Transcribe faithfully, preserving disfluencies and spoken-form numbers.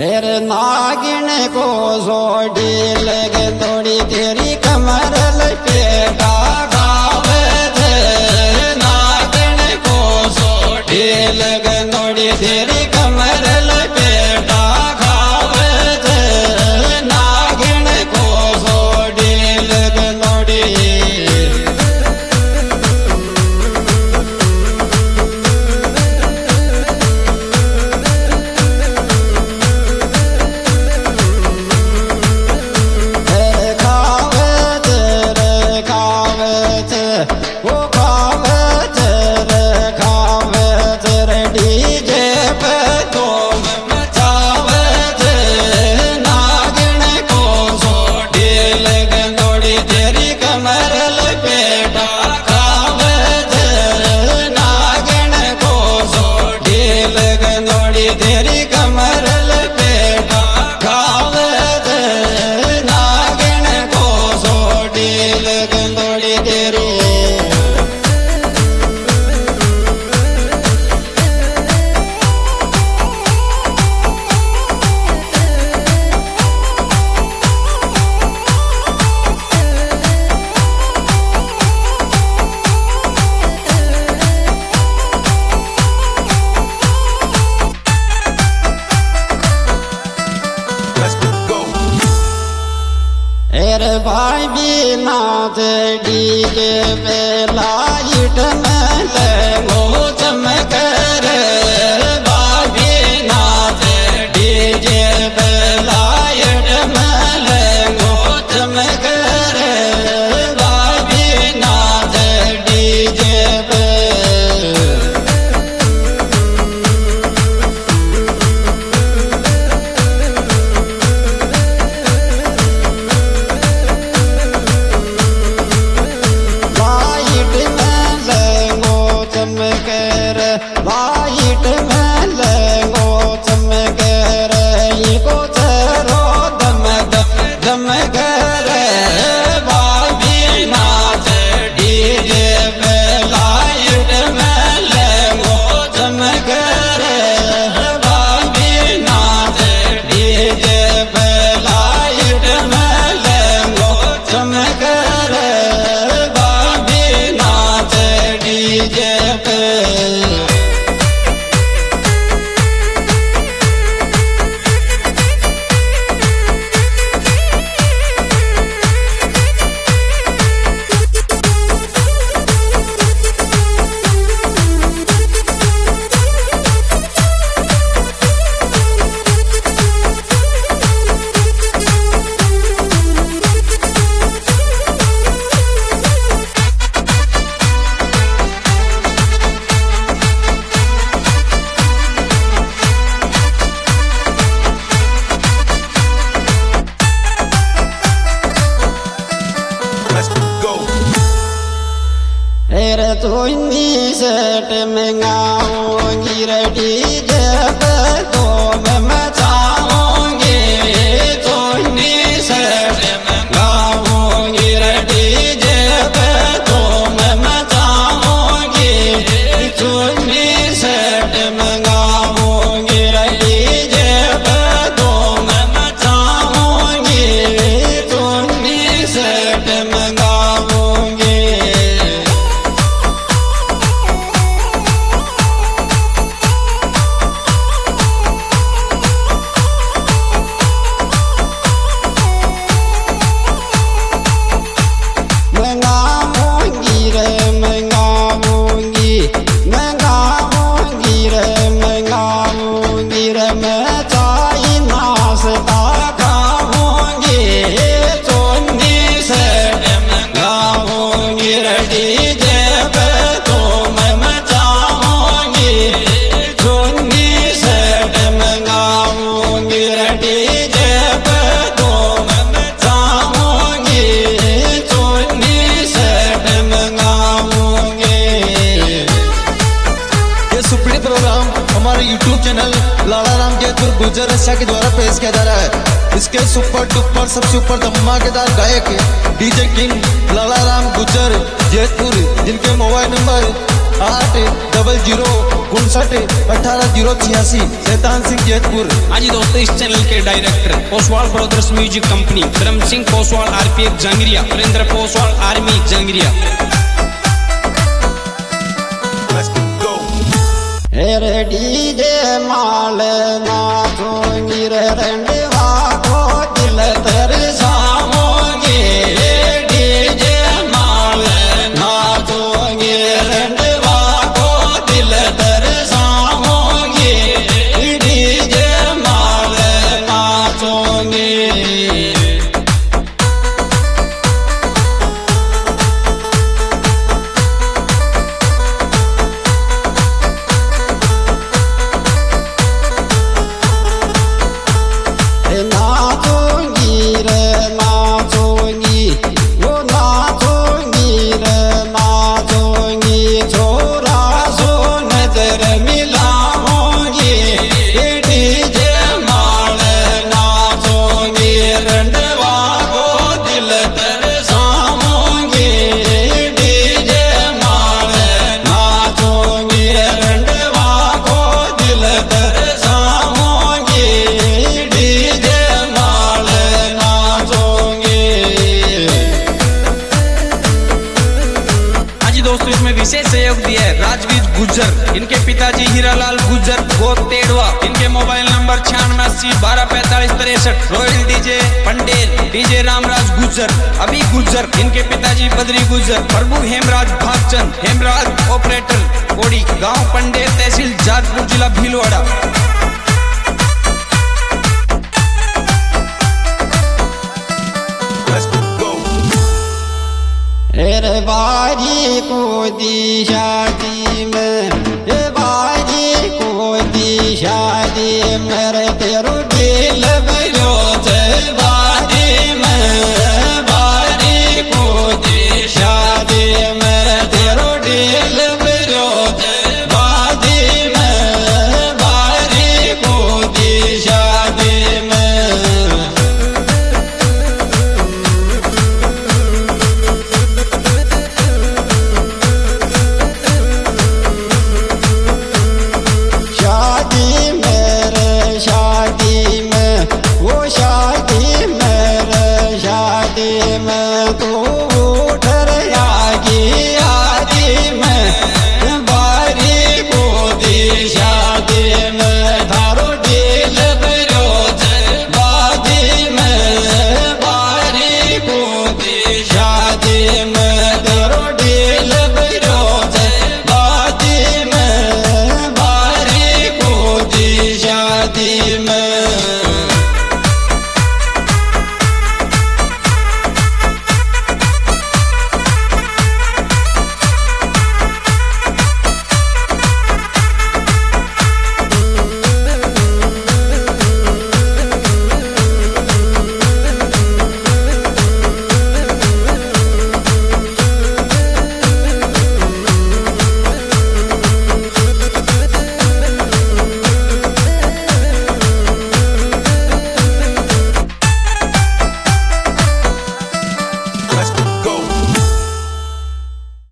हेर नागिन को जोड़ी लगे थोड़ी तेरी कमर लपेटा गावे थे। नागिन को जोड़ी लगे थोड़ी तेरी कमर लपेटा गावे थे। नागिन को जोड़ी लगे थोड़ी तेरी कमर लपेटा खावे दे। नागिन को सोटी लगन थोड़ी तेरी भाई बिना डीजे पे लाइट में लगो चमक रे। भाई बिना डीजे पे लाइट में लगो चमक रे। भाई बिना डीजे पे लाइट में लगो चमक रही को चरो दम दम करे। भाई बिना डीजे पे लाइट में लगो चमक रे। भाई बिना डीजे पे लाइट में लगो चमक रे। भाई बिना डीजे पे तो इन्हीं सेट में गाऊंगी रेडी जब तो मैं मचाऊंगी। तो इन्हीं सेट में गाऊंगी रेडी जब तो मैं मचाऊंगी। तो इन्हीं सेट में गाऊंगी रेडी जब तो मैं मचाऊंगी। तो इन्हीं सेट में गाऊंगी। यूट्यूब चैनल लाला राम जयपुर गुर्जर रसिया के द्वारा पेश किया जा रहा है। इसके सुपर डुपर सबसे ऊपर धमाकेदार गायक डीजे किंग लाला राम गुर्जर जयपुर, जिनके मोबाइल नंबर आठ डबल जीरो उनसठ अठारह जीरो छियासी शैतान सिंह जैतपुर। हाँ जी दोस्तों, इस चैनल के director Poswal brothers music company, Dharm Singh Poswal RPF Jangaria, Narendra Poswal army Jangaria. रे डीजे माल नाचोंगी रे रंडवा को दिल तरसाओंगी, डीजे माल नाचोंगी रंडवा को दिल तरसाओंगी, डीजे माल नाचोंगी। विशेष सहयोग दिया है राजवीर गुज्जर, इनके पिताजी हीरालाल गुज्जर गोद तेड़वा, इनके मोबाइल नंबर छियानवे अस्सी बारह पैंतालीस तिरसठ। Royal DJ Pandel, DJ Ramraj Gujjar, Abhi Gujjar, इनके पिताजी बद्री गुज्जर, प्रभु हेमराज भागचंद, हेमराज ऑपरेटर कोड़ी, गांव पंडेल, तहसील जाजपुर, जिला भीलवाड़ा। रे बारी को दिशा